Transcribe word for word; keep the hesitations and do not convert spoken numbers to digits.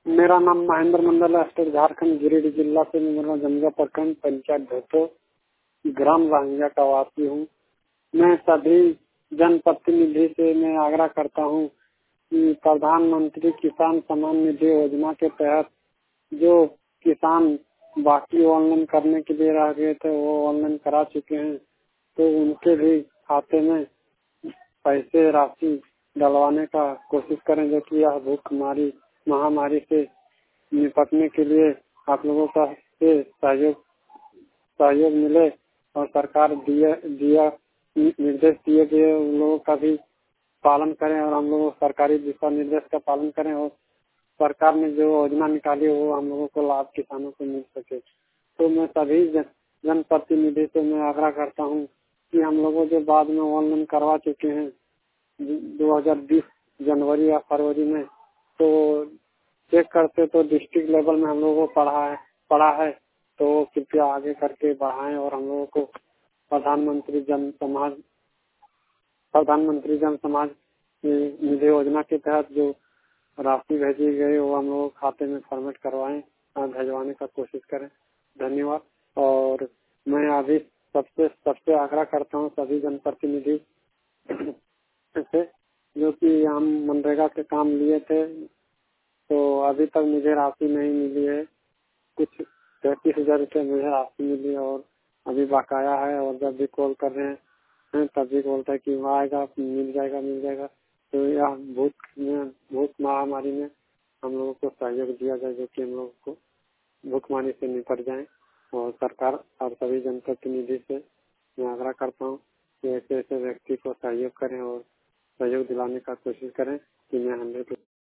मेरा नाम महेंद्र मंडल है, स्टेट झारखंड, गिरिडीह जिला से मेरा जमगा प्रखंड, पंचायत धोतो, ग्राम रांझा का वासी हूँ। मैं सभी जनप्रतिनिधि से मैं आग्रह करता हूँ कि प्रधानमंत्री किसान सम्मान निधि योजना के तहत जो किसान बाकी ऑनलाइन करने के लिए रह गए थे वो ऑनलाइन करा चुके हैं, तो उनके भी खाते में पैसे राशि डलवाने का कोशिश करें, जो कि यह भूखमारी महामारी से निपटने के लिए आप लोगों का से सहयोग सहयोग मिले और सरकार दिया दिया निर्देश दिए गए उन लोगों का भी पालन करें और हम लोग सरकारी दिशा निर्देश का पालन करें और सरकार ने जो योजना निकाली है वो हम लोगों को लाभ किसानों को मिल सके। तो मैं सभी जन जनप्रतिनिधि से मैं आग्रह करता हूँ कि हम लोगों जो बाद में ऑनलाइन करवा चुके हैं दो हज़ार बीस जनवरी या फरवरी में, तो चेक करते तो डिस्ट्रिक्ट लेवल में हम लोगों को पढ़ा है पढ़ा है तो कृपया आगे करके बढ़ाएं और हम लोगों को प्रधानमंत्री जन समाज प्रधानमंत्री जन समाज निधि योजना के तहत जो राशि भेजी गई वो हम लोग खाते में फॉर्मेट करवाएं और भेजवाने का कोशिश करें। धन्यवाद। और मैं अभी सबसे सबसे आग्रह करता हूँ सभी जनप्रतिनिधि से, जो कि हम मनरेगा के काम लिए थे तो अभी तक मुझे राशि नहीं मिली है। कुछ तैतीस हजार रूपए मुझे राशि मिली और अभी बकाया है और जब भी कॉल कर रहे हैं तभी बोलता है कि वहाँ आएगा, मिल जाएगा मिल जाएगा तो यह भूख में भूख महामारी में हम लोगों को सहयोग दिया जाए, जो कि हम लोगों को भूखमारी से निपट जाए। और सरकार और सभी जनप्रतिनिधि से मैं आग्रह करता हूँ कि ऐसे ऐसे व्यक्ति को सहयोग करें और सहयोग दिलाने का कोशिश करें कि मैं हंड्रेड